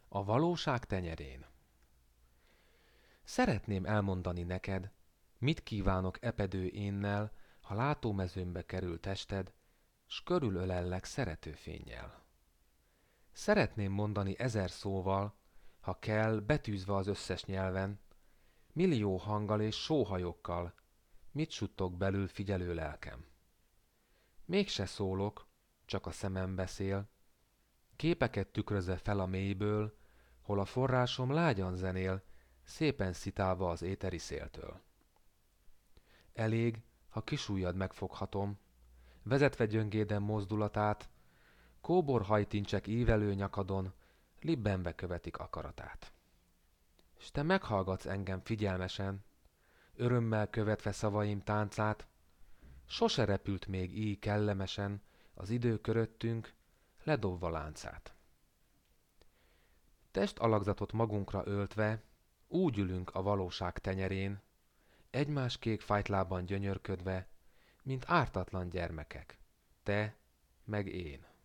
A valóság tenyerén. Szeretném elmondani neked, mit kívánok epedő énnel, ha látómezőmbe kerül tested, s körülölellek szeretőfénnyel. Szeretném mondani 1000 szóval, ha kell, betűzve az összes nyelven, millió hanggal és sóhajokkal, mit suttog belül figyelő lelkem. Mégse szólok, csak a szemem beszél, képeket tükrözve fel a mélyből, hol a forrásom lágyan zenél, szépen szitálva az éteri széltől. Elég, ha kisujjad megfoghatom, vezetve gyöngéden mozdulatát, kóborhajtincsek ívelő nyakadon, libbenve követik akaratát. S te meghallgatsz engem figyelmesen, örömmel követve szavaim táncát, sose repült még így kellemesen az idő köröttünk, ledobva láncát. Testalakzatot magunkra öltve, úgy ülünk a valóság tenyerén, egymás kék fájtlában gyönyörködve, mint ártatlan gyermekek, te meg én.